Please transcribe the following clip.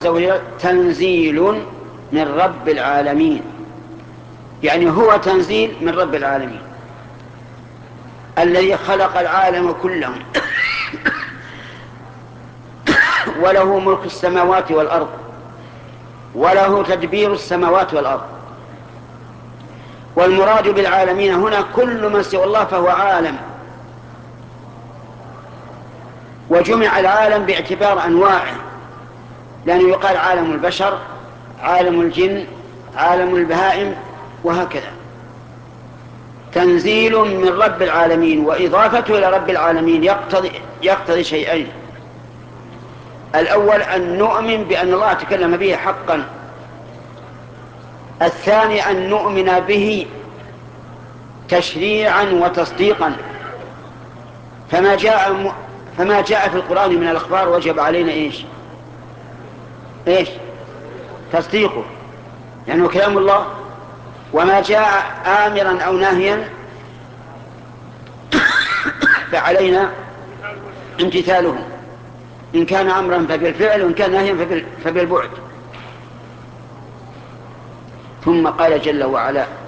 وجل تنزيل من رب العالمين، يعني هو تنزيل من رب العالمين الذي خلق العالم كله وله ملك السماوات والأرض وله تدبير السماوات والأرض. والمراد بالعالمين هنا كل من سوى الله فهو عالم، وجمع العالم باعتبار أنواعه، لأنه يقال عالم البشر، عالم الجن، عالم البهائم، وهكذا. تنزيل من رب العالمين، وإضافته إلى رب العالمين يقتضي شيئين: الأول أن نؤمن بأن الله تكلم به حقا، الثاني أن نؤمن به تشريعا وتصديقا. فما جاء في القرآن من الأخبار وجب علينا إيش؟ تصديقه، لأنه كلام الله. وما جاء آمرا أو ناهيا فعلينا امتثاله، إن كان أمرا فبالفعل، وإن كان ناهيا فبالبعد. ثم قال جل وعلا: